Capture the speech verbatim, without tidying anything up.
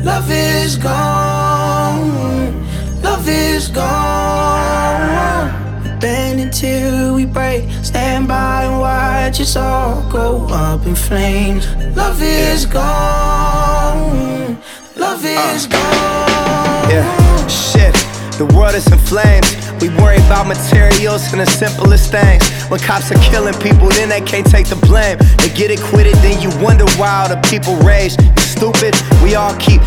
Love is gone, love is gone. Bend until we break, stand by and watch us all go up in flames. Love is gone, love is uh, gone. Yeah, shit, the world is in flames. We worry about materials and the simplest things. When cops are killing people, then they can't take the blame. They get acquitted, then you wonder why all the people rage. You stupid, we all keep